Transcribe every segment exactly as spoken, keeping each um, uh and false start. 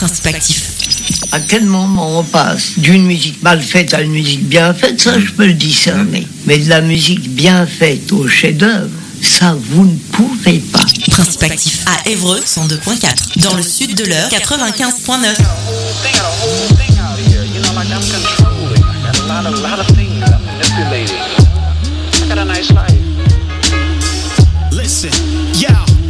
Principatif. À quel moment on passe d'une musique mal faite à une musique bien faite, ça je peux le discerner. Mais de la musique bien faite au chef-d'œuvre, ça vous ne pouvez pas. Principatif à Évreux cent deux point quatre. Dans le sud de l'Eure quatre-vingt-quinze point neuf. Listen, yo,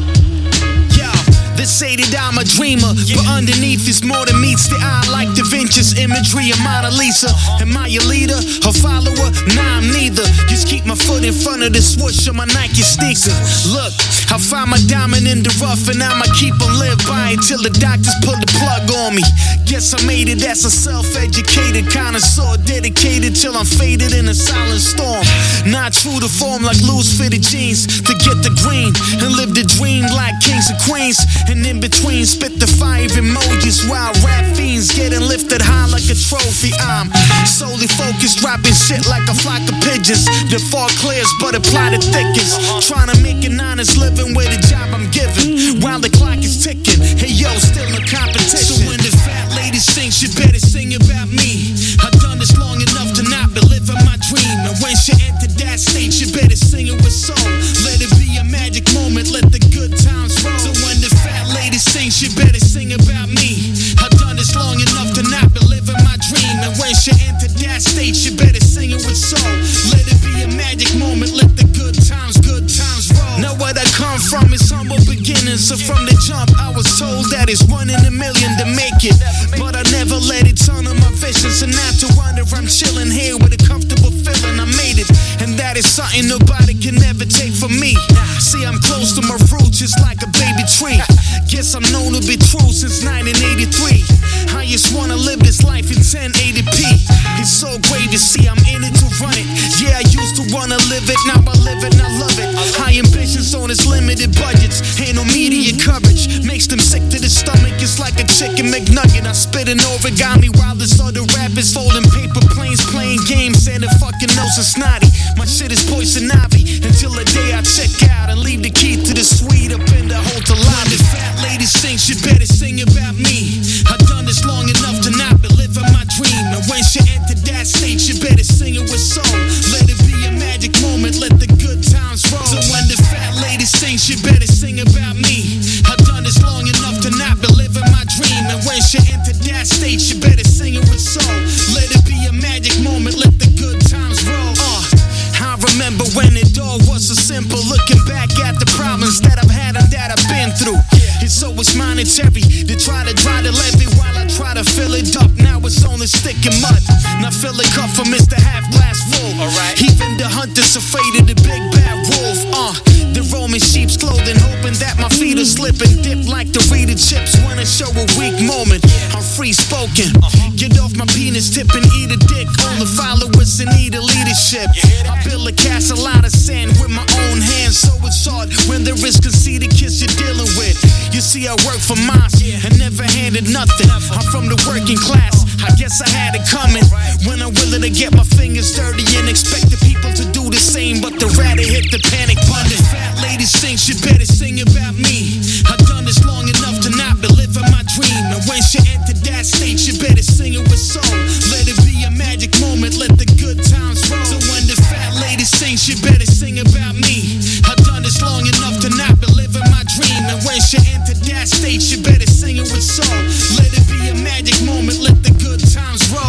yo, they say that I'm a dreamer, yeah. But underneath it's more than meets the eye, like Da Vinci's imagery of Mona Lisa. Am I a leader, a follower? Nah, I'm neither. Just keep my foot in front of the swoosh of my Nike sneaker. Look, I find my diamond in the rough and I'ma keep on live by it till the doctors pull the plug on me. Guess I made it as a self-educated connoisseur, dedicated till I'm faded in a silent storm. Not true to form like loose-fitted jeans to get the green and live the dream like kings and queens. And in between, spit the fire emojis while rap fiends getting lifted high like a trophy. I'm solely focused, rapping shit like a flock of pigeons. The fall clears, but the plot it thickens. Trying to make an honest living with the job I'm given while the clock is ticking. Hey yo, still no competition. So when the fat lady sings, she better sing about me. I've done this long enough to not be living my dream. And when she entered that state, she better sing it with soul. Let it be a magic moment, let the good times roll. So when the fat lady sings, she better sing about me. I've done this long enough to not be living my dream. And when she entered that state, she better sing it with soul. Let it be a magic moment, let the good times, good times roll. Now where I come from is humble beginnings. So from the jump, I was told that it's one in a million to make it. But I never let it turn on my vision. So now to wonder, I'm chilling here with a comfortable feeling. I made it, and that is something nobody can ever take from me. See, I'm close to my roots, just like a baby tree. Guess I'm known to be true since nineteen eighty-three. I just wanna live this life in ten eighty p. It's so great to see I'm in it to run it. Yeah, I used to wanna live it, now I live it and I love it. High ambitions on its limited budgets. Ain't no media coverage, makes them sick to the stomach. It's like a chicken McNugget. I spit an origami while this other rappers folding paper planes, playing games, and the fucking nose is snotty. My shit is poison ivy until the day I check out and leave the key to the suite up in the hotel lobby. When the fat lady sings, she better sing about me. I've done this long enough to not be living my dream. And when she entered that state, she better sing it with soul. Let it be a magic moment, let the good times roll. So when the fat lady sings, she better sing about me. I've done this long enough to not be living my dream. And when she entered that state, she better sing it with soul. Let it be a magic moment, let the good times roll. Uh, I remember when it all was so simple. Looking back at the problems that I've had and that I've been through. It's always monetary to try to dry the levee while I try to fill it up. Now it's only sticking mud. Now fill it up for Mister Half Glass Full. Alright. Even the hunters afraid of the big bad wolf. Uh, the Roman sheep's clothing, hoping that my feet are slipping. Dip like the Rita chips when I show a weak moment. I'm free spoken. Get off my penis tip and eat a dick. All the followers in need of leadership. I build a castle out of sand with my own hands, so it's hard when there is conceited kids you're dealing with. You see, I work for mines and never handed nothing. I'm from the working class, I guess I had it coming. When I'm willing to get my fingers dirty and expect the people to do the same, but the rather hit the panic button. Fat lady sings, she better sing about me. I've done this long enough to not be living my dream. And when she entered that state, she better sing it with soul. Let it be a magic moment, let the good times roll. So when the fat lady sings, she better sing about me. I've done this long enough to not be living my dream. And when she entered that state, she better sing it with soul. Let it be a magic moment, let the good times roll.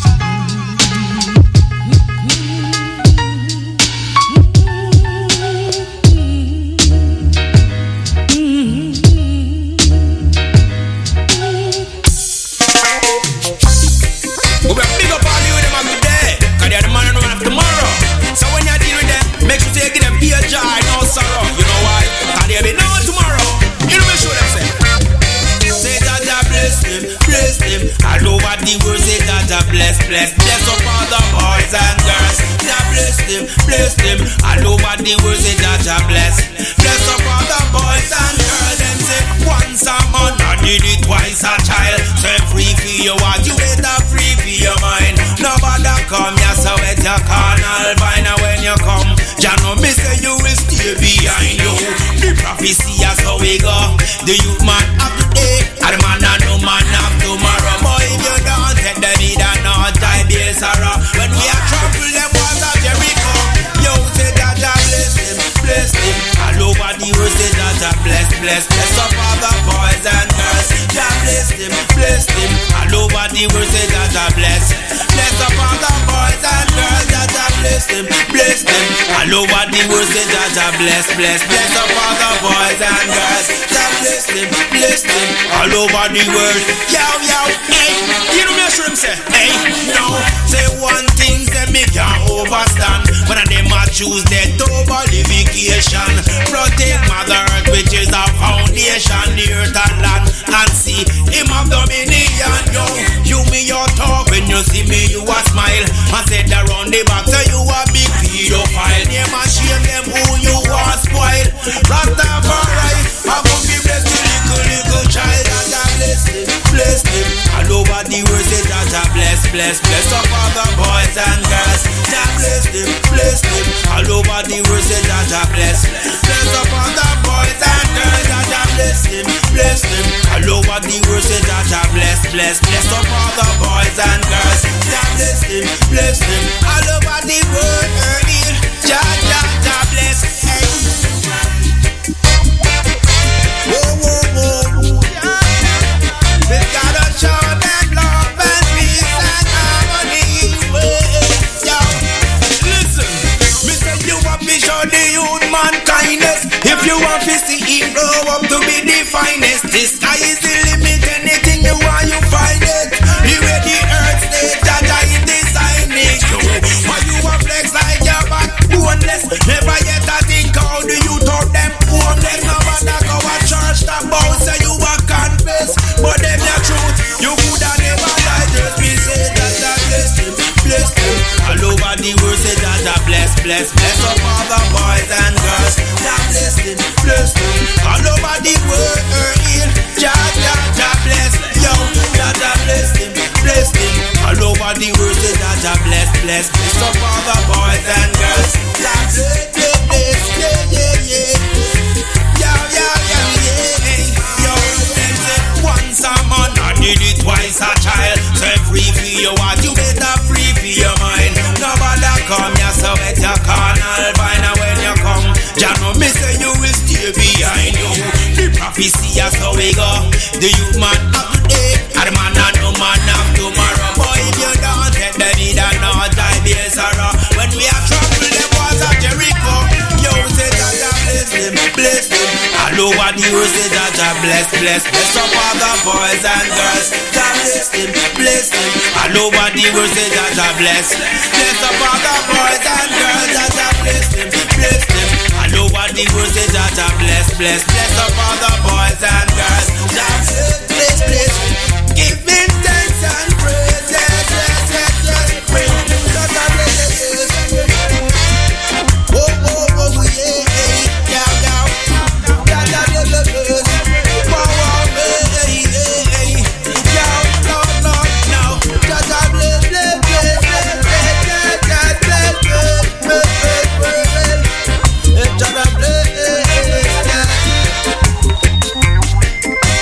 Bless, bless, bless up all the boys and girls. Jah bless them, bless them. All over the world say Jah bless. Bless up all the boys and girls. Them say once a month, I did it twice a child. Say free for your heart, you better free for your mind. Nobody come here, so at your carnal vine. And when you come, Jah know me say you will stay behind you. The prophecy is how we go. The youth man of the day, and the man and no man of over the world, say Jaja bless. Bless up all the boys and girls, Jaja bless them, bless them. All over the world, say Jaja bless, bless. Bless up all the boys and girls, Jaja bless them, bless them. All over the world, yo, yo, hey. You know me a shrimp say, hey, no. Say one thing, say me can't overstand. When I them a choose death over litigation. Protect Mother Earth, which is our foundation. The earth and land and sea, him of dominion, yo. You me your talk, when you see me you a smile. I said around the back, so you a big pedophile. Name and shame them who you want spoil. Rastafari, I gon' be blessed to little, little child. Jaja bless him, bless him. All over the world say Jaja bless, bless, bless up all the boys and girls. Jaja bless him, bless him. All over the world say Jaja bless, bless up all the boys and girls. Jaja bless him, bless him. All over the world say Jaja bless, bless, bless up all the boys and girls. Jaja bless him, bless him. All over the world, Jaja, Jaja bless. Hey. Whoa, whoa, whoa. We gotta show them love and peace and harmony. Yo, listen. Me say you want to show the youth man kindness. If you want to see him grow up to be the finest, the sky is the limit. Anything you want, you find it. The way the earth stays, Jaja is designing. So, why you a flex like your back boneless? Never yet I think how the youth of them homeless. No matter go a church that bow say you a confess, but them the truth. You coulda never lie. Just be say Jaja bless him, bless him. All over the world say Jaja bless, bless, bless up all the boys and girls. Jaja bless him, bless him. All over the world, Jaja, Jaja bless, yo. Jaja bless him, bless him. All over the world say Jaja bless, bless, bless up all the boys and girls. Jaja bless, bless, yeah, yeah, yeah. Yo, yo, yo, yeah. Yo, them say once a man, I did it twice a child. So free for your heart, you better free for your mind. Nobody come here, so let your carnal find out when you come. Jah no me say you will stay behind you. The prophecy is how we go. The youth man of today, and the man and no man of tomorrow. Boy, if you don't take the lead and not die, be a sorrow. When we are trouble, them was a Jericho. Yo, say Jaja bless him, bless him. All over the world, say Jaja bless, bless, bless up all the boys and girls. Jaja bless him, bless him. All over the world, say Jaja bless, bless up all the boys and girls. Jaja bless him, bless him. All over the world, say Jaja bless, bless, bless up all the boys and girls. Jaja bless, bless, give him thanks and praise. Yes, yes, yes, yes. Jaja bless, yes. Oh, oh, oh, yeah, yeah, yeah. Jaja bless, bless. Wow, wow, hey, hey, hey. Yeah, no, no, no. Jaja bless, bless, bless, bless, bless, bless, bless, bless, bless, bless, bless. Jaja bless, yeah.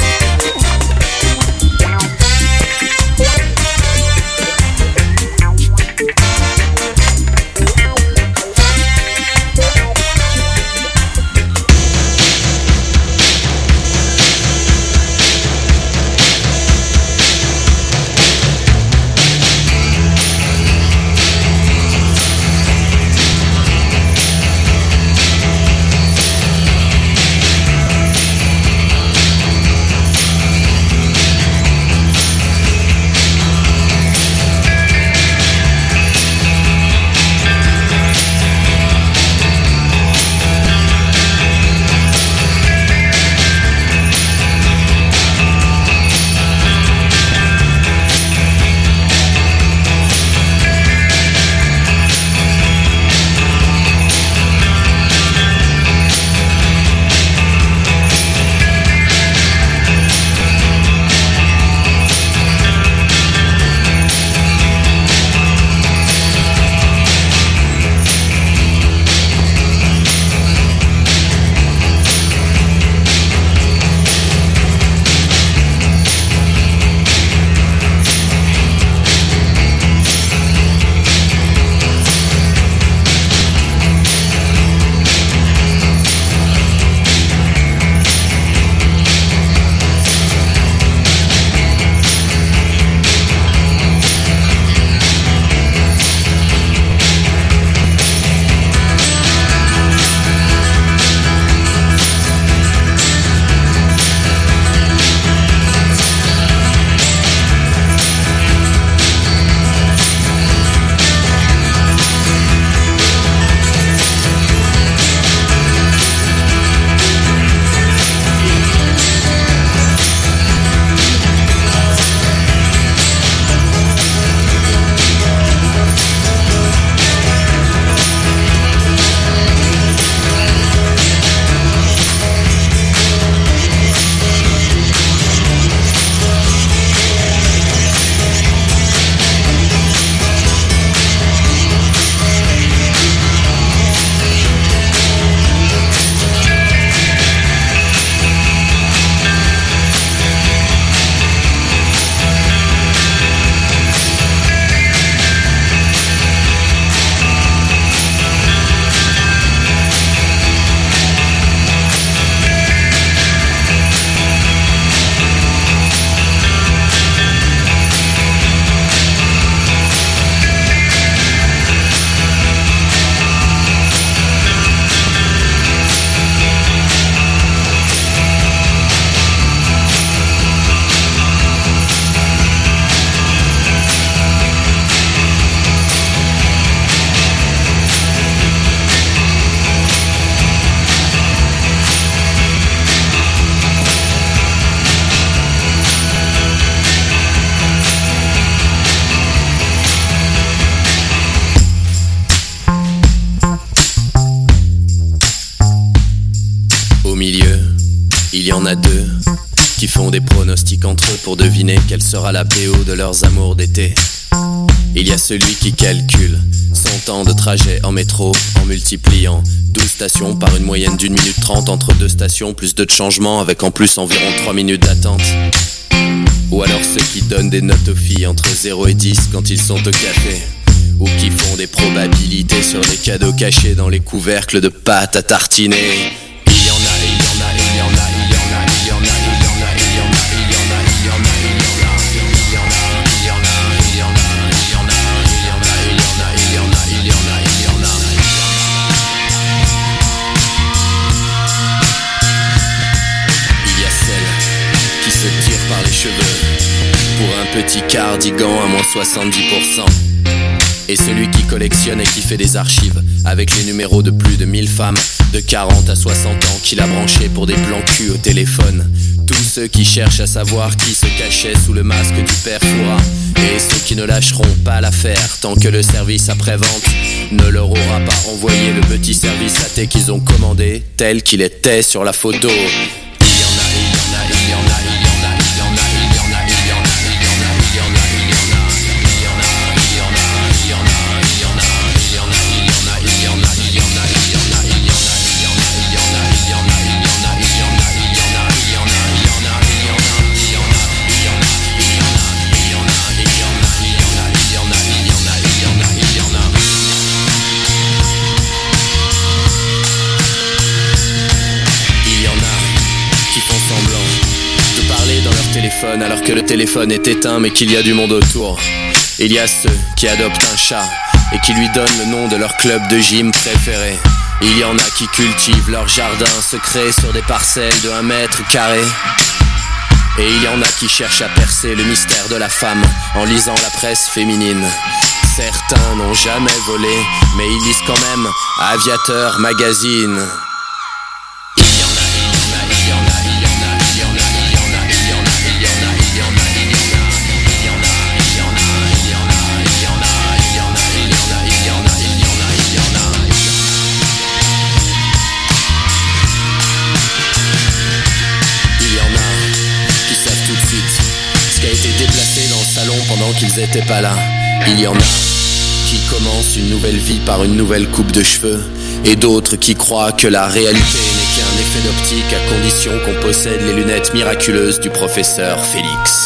en a deux qui font des pronostics entre eux pour deviner quelle sera la B O de leurs amours d'été. Il y a celui qui calcule son temps de trajet en métro en multipliant douze stations par une moyenne d'une minute trente entre deux stations, plus deux de changements avec en plus environ trois minutes d'attente. Ou alors ceux qui donnent des notes aux filles entre zéro et dix quand ils sont au café. Ou qui font des probabilités sur les cadeaux cachés dans les couvercles de pâte à tartiner. Il y en a, il y en a, il y en a, il y en a, il y en a, il y en a, il y en a, il y en a, il y en a, il y en a, il y en a, il y en a, il y en a, il y en a, il y en a, il y en a, il y en a, il y en a, il y en a. Il y a celle qui se tire par les cheveux pour un petit cardigan à moins soixante-dix pour cent. Et celui qui collectionne et qui fait des archives avec les numéros de plus de mille femmes de quarante à soixante ans qu'il a branchés pour des plans cul au téléphone. Tous ceux qui cherchent à savoir qui se cachait sous le masque du père Fouras. Et ceux qui ne lâcheront pas l'affaire tant que le service après-vente ne leur aura pas envoyé le petit service à thé qu'ils ont commandé tel qu'il était sur la photo. Il y en a, il y en a, il y en a, il y en a, il y en a, il y en a, il y en a, il y en a, il y en a, il y en a. Téléphone alors que le téléphone est éteint mais qu'il y a du monde autour. Il y a ceux qui adoptent un chat et qui lui donnent le nom de leur club de gym préféré. Il y en a qui cultivent leur jardin secret sur des parcelles de un mètre carré. Et il y en a qui cherchent à percer le mystère de la femme en lisant la presse féminine. Certains n'ont jamais volé mais ils lisent quand même Aviateur Magazine. Pendant qu'ils étaient pas là. Il y en a qui commencent une nouvelle vie par une nouvelle coupe de cheveux et d'autres qui croient que la réalité n'est qu'un effet d'optique à condition qu'on possède les lunettes miraculeuses du professeur Félix.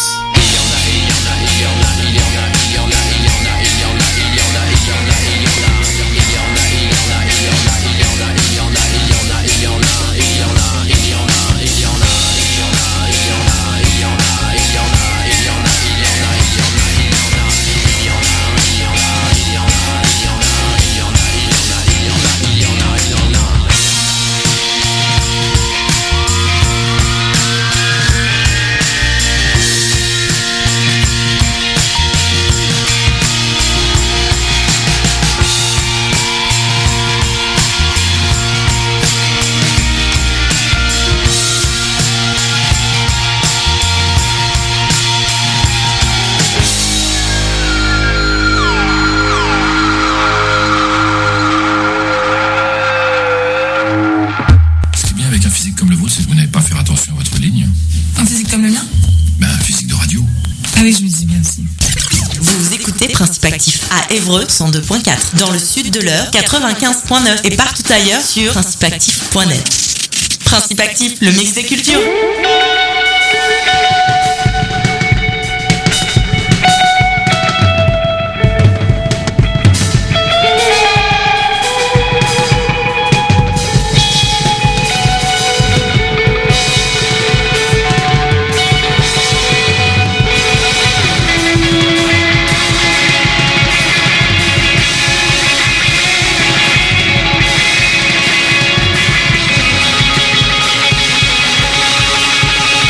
Principe Actif à Évreux cent deux point quatre, dans le sud de l'Eure quatre-vingt-quinze point neuf et partout ailleurs sur principe actif point net. Principe Actif, le mix des cultures. We'll be right back.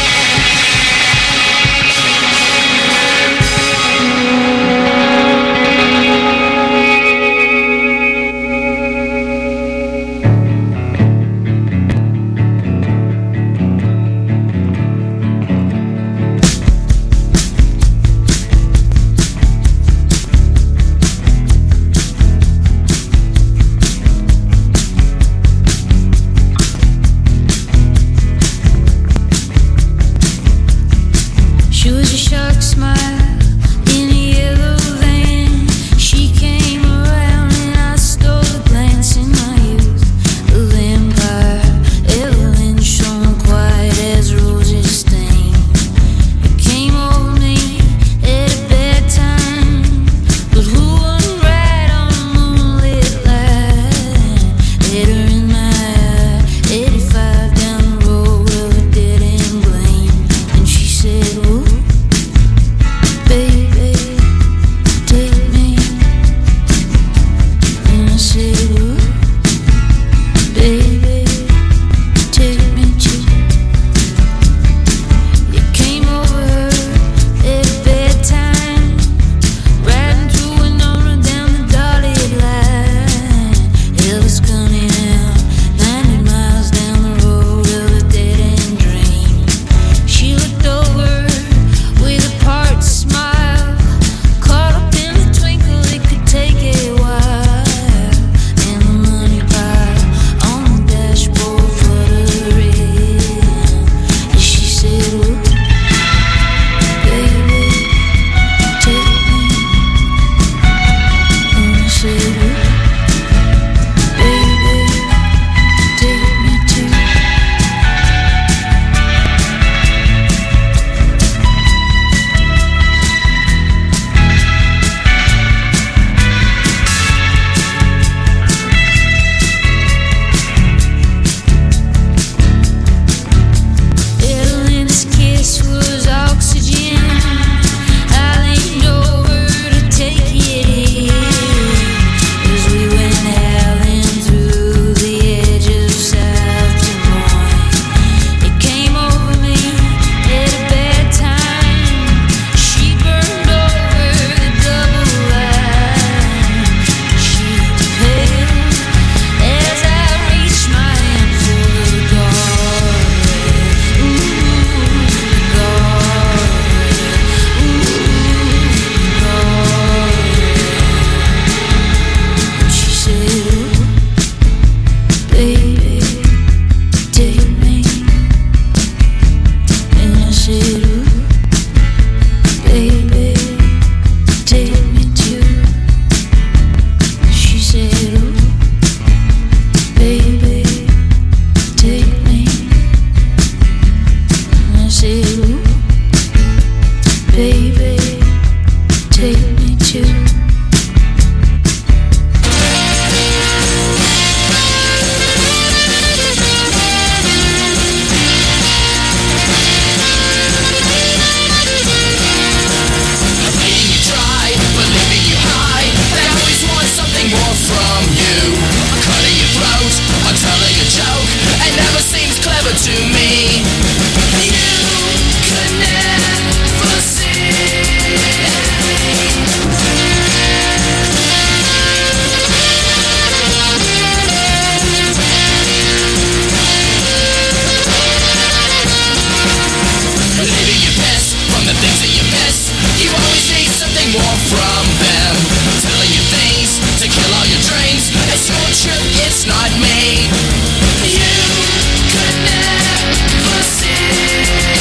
more from them, telling you things to kill all your dreams. It's your truth, it's not me. You could never see.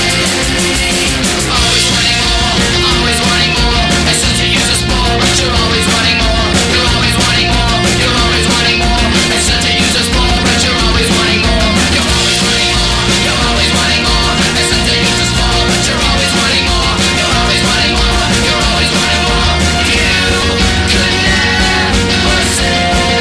Always wanting more, always wanting more. As soon as you use a spore, but you're always wanting more. You're always wanting more, you're always wanting more. As soon as you use a spore, but you're always wanting more. You're always wanting more, you're always wanting more. As soon as you use a spore, but you're always wanting more. You're always wanting more, you're always wanting more. You could never say.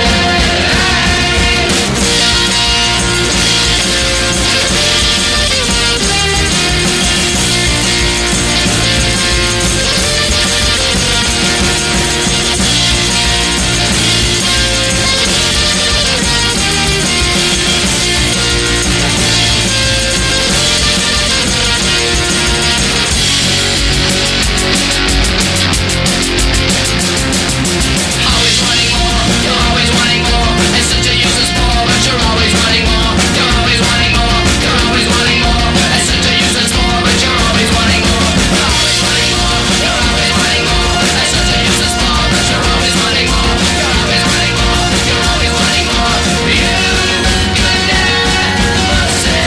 Always wanting more, you're always wanting more. As soon as you use a spore, but you're always wanting more. You're always wanting more, you're always wanting more. As soon as you use a spore, but you're always wanting more. You're always wanting more, you're always wanting more. As soon as you use a spore, but you're always wanting more. You're always wanting more, you're always wanting more. You could never say.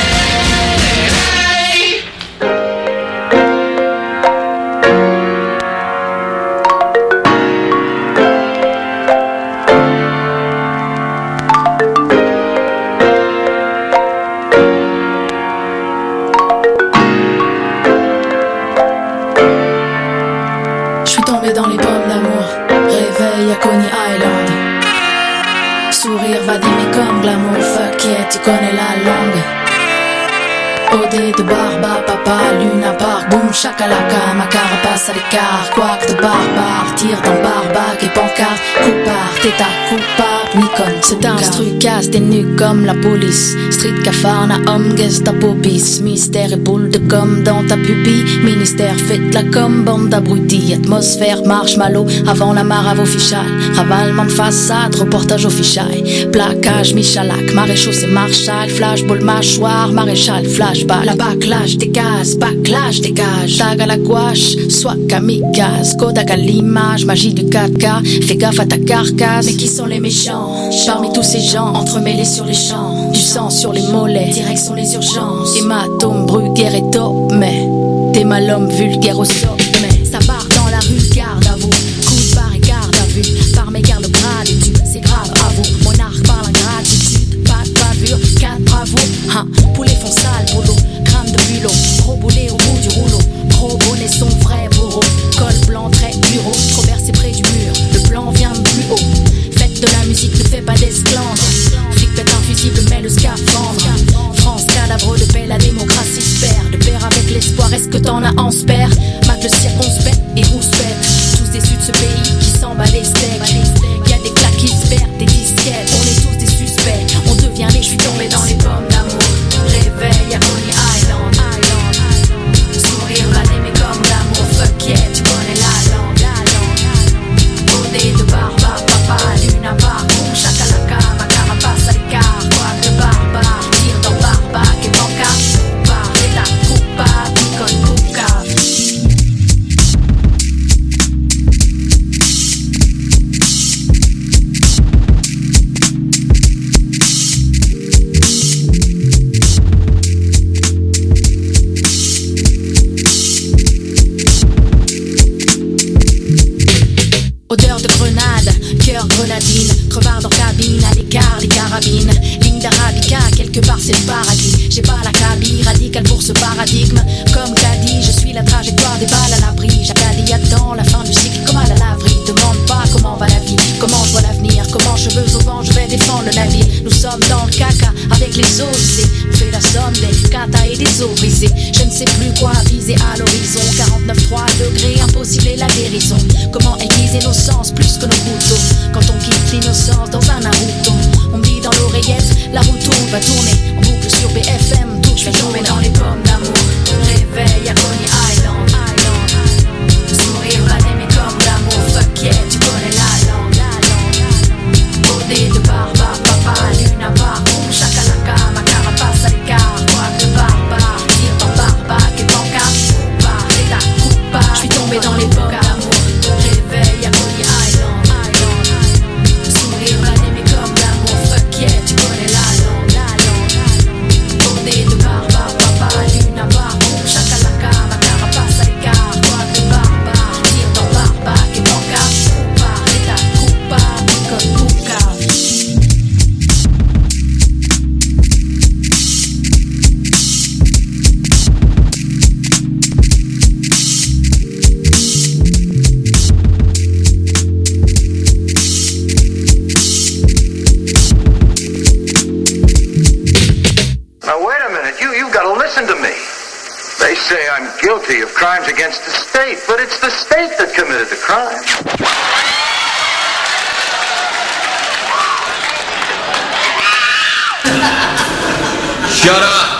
Je suis tombé dans les pommes d'amour, réveil à Coney Island. Sourire va d'aimer comme glamour, fuck yeah, tu connais la langue. O D de Barba, papa, Luna Park, boum, chakalaka, ma carapace à l'écart. Quack de barbare, tire dans barbac et pancarte. Coupard, t'es ta coupable, Nikon. C'est un trucasse, t'es nu comme la police. Street cafard, na homme, Gestapo bis. Mystère et boule de com dans ta pupille. Ministère, faites la com, bande d'abrutis. Atmosphère, marshmallow, avant la marave officiale. Ravalement de façade, reportage official. Plaquage, Michalak, maréchaux, c'est Marshall. Flashball, mâchoire, maréchal, flashback. La backlash, dégage, backlash, dégage. Tag à la gouache, soit kamikaze. Kodak à l'image, magie du quatre K. Fais gaffe à ta carcasse. Mais qui sont les méchants? Parmi tous ces gens, entremêlés sur les champs. Du sang sur les mollets, direction les urgences. Hématome, Bruguère et top, mais t'es mal homme vulgaire au sommet. Ça part dans la rue, garde à vous. Coup de barre et garde à vue. Par mes gardes grade et tu, c'est grave à vous. Monarque parle en gratitude, pas de bavure, quatre bravo. Hein, poulet font sale boulot, crâne de bulot. Gros boulet au bout du rouleau. Gros bonnet son vrai bourreau. Col blanc, trait bureau. Trop bercé près du mur, le plan vient de plus haut. Faites de la musique, ne fais pas d'esclandre. Flic pète un fusible, mais le scaphandre. France, cadavre de paix, la démocratie se perd. De pair avec l'espoir, est-ce que t'en as en spare? Mac le circonspect et rouspète. Tous déçus de ce pays qui s'emballe les steaks. Y'a des claques qui se perdent, des disquettes. On est tous des suspects, on devient les. Je suis tombé dans les pommes d'amour. Réveil à Coney Island. Sourire va d'aimer comme l'amour. Fuck yeah, tu connais la langue. O D de Barba, papa, Luna Park, boum, chakalaka, ma carapace à l'écart. Quack de barbare, tire dans barbac et pancarte. Par l'état coupable, Nikon Koukave. Odeur de grenade, cœur grenadine, crevard dans cabine, à l'écart des carabines. Ligne d'arabica, quelque part c'est le paradis. J'ai pas la cabine radicale pour ce paradigme. Comme Caddy, je suis la trajectoire des balles à l'abri. J'accadie, attends la fin du cycle comme à la laverie. Demande pas comment va la vie, comment je vois l'avenir, comment cheveux au vent je vais défendre le navire. Nous sommes dans le caca avec les eaux usées. On fait la somme des katas et des os brisés. Je ne sais plus quoi viser à l'horizon. quarante-neuf trois degrés, impossible et la guérison. Comment aiguiser nos sens plus que nos couteaux. Quand on quitte l'innocence dans un Naruto. On me dit dans l'oreillette, la roue tourne, va tourner. En boucle sur B F M, tout je vais tomber dans les pommes d'amour. Réveil à Coney Island. Sourire va d'aimer comme l'amour. Fuck yeah, tu connais la langue. O D de Barba, papa, Luna Park, boum, chakalaka, ma carapace à l'écart. Quack de barbare, tire dans barbac et pancarte. Par l'état coupable, je suis tombé dans les pommes d'amour. Réveil it's the state that committed the crime. Shut up!